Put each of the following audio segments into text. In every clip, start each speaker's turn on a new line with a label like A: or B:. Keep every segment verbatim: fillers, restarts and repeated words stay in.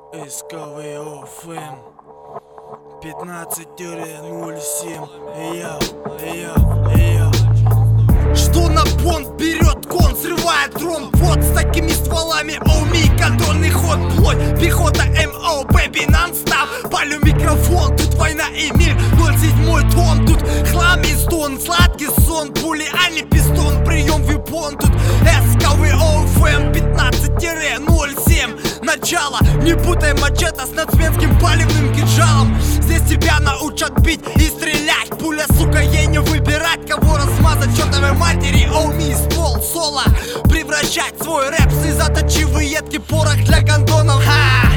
A: СКВОФМ пятнадцать ноль семь. Я, я, я.
B: Что на понт берет кон, срывает дрон. Вот с такими стволами оуми, контрольный ход, плоть, пехота МО, бэби, нон-стап. Палю микрофон, тут война и мир, ноль седьмой тон. Тут хлам и стон, сладкий сон, пули, али пистон, прием випон. Тут СКВОФМ пятнадцать ноль семь. Начало, не путай мачете с нацменским палевным кинжалом. Здесь тебя научат бить и стрелять. Пуля, сука, ей не выбирать, кого размазать чертовой матери. Оуми, ствол, соло, превращать свой рэп в заточивый едкий порох для гондонов. Ха!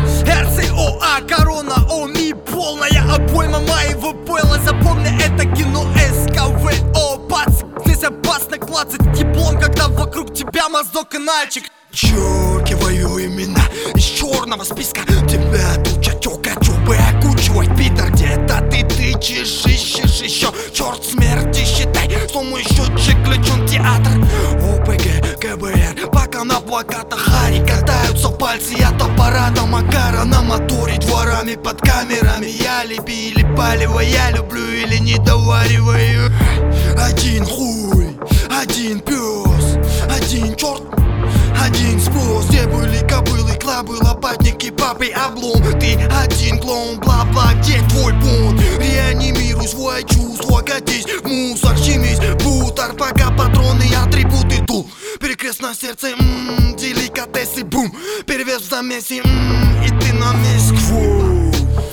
B: РСОА, корона, оуми, полная обойма моего пойла. Запомни это кино СКВО, пац. Здесь опасно клацать диплом, когда вокруг тебя моздок и нальчик.
C: Чёркиваю имена из черного списка. Тебя тут чатёка, чубы окучивать, пидор. Где-то ты тычешь, ищешь еще. Черт смерти, считай, что мой счетчик включен театр. ОПГ, КБР, пока на плакатах Хари катаются пальцы от аппарата Макара. На моторе дворами под камерами. Я леби или палево, я люблю или не довариваю. Один хуй, один пес, один черт, один спос. Где были кобылы, клабы, лопатники, папы, облом. Ты один клоун, бла-бла, где твой бунт? Реанимируй свое чувство, катись в мусор, щемись, бутер, пока патроны и атрибуты дул. Перекрест на сердце, ммм, деликатесы, бум. Перевес в замесе, ммм, и ты на Москву.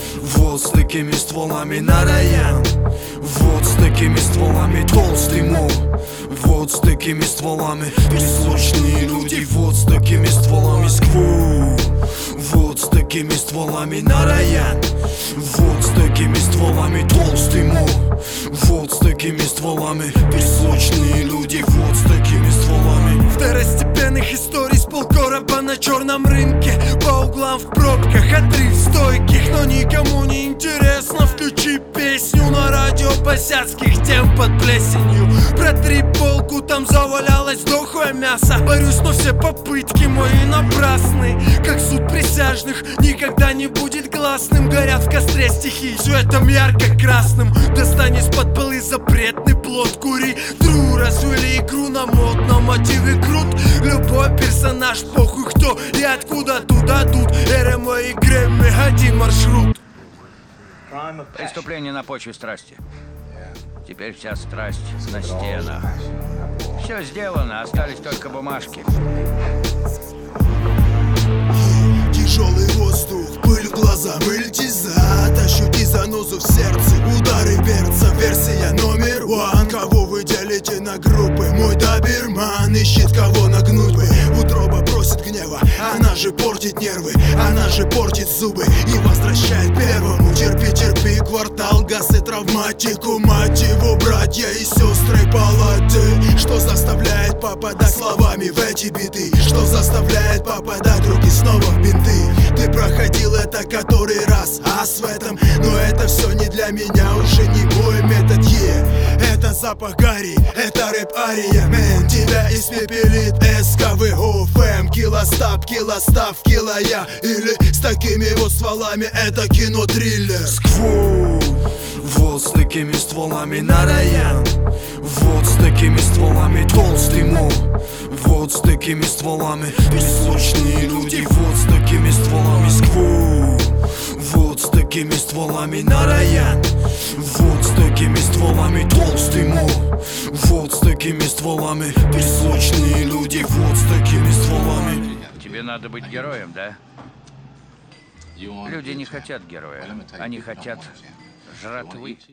A: Вот с такими стволами на район. Вот с такими стволами толстый мол. Вот с такими стволами бессрочные люди. Вот с такими стволами скву. Вот с такими стволами на район. Вот с такими стволами толстый мол. Вот с такими стволами бессрочные люди. Вот с такими стволами.
B: Второстепенных историй с полкороба на черном рынке. По углам в пробках, отрыв стойких. Но никому не интересно, включи песню на радио босяцких тем под плесенью. Протри полку, там завалялось дохлое мясо. Борюсь, но все попытки мои напрасны. Как суд присяжных никогда не будет гласным. Горят в костре стихи цветом ярко-красным. Достань из-под полы запретный плод, кури. Тру, развели игру на модном мотиве крут. Любой персонаж, похуй кто и откуда туда тут. РМО и Грэмми, один маршрут.
D: Преступление на почве страсти. Теперь вся страсть на стенах. Все сделано, остались только бумажки.
C: Тяжелый воздух, пыль в глаза, мыльте зад. Ощути занозу в сердце, удары перца. Версия номер один. Кого вы делите на группы? Мой доберман ищет кого нагнуть бы. Утроба просит гнева, она же портит нервы. Она же портит зубы и возвращает первому. Терпи, терпи, квартал, газ и травматику. Мать его, братья и сестры палаты. Что заставляет попадать словами в эти биты? Что заставляет попадать руки снова в бинты? Ты проходил это который раз, ас в этом. Но это все не для меня, уже не мой метод, е yeah. Это запах гари, это рэп-ария, мэн. Тебя испепелит СКВОФМ. Килостап, килостав, кило я. Или с такими вот стволами это кино-триллер.
A: Скву. Вот с такими стволами на район. Вот с такими стволами толстый мол. Вот с такими стволами бессрочные люди. Вот с такими стволами скву. Вот с такими стволами на район. Вот с такими стволами толстый мол. Вот с такими стволами бессрочные люди. Вот с такими стволами.
D: Тебе надо быть героем, да? Люди не хотят героя, они хотят жратвы.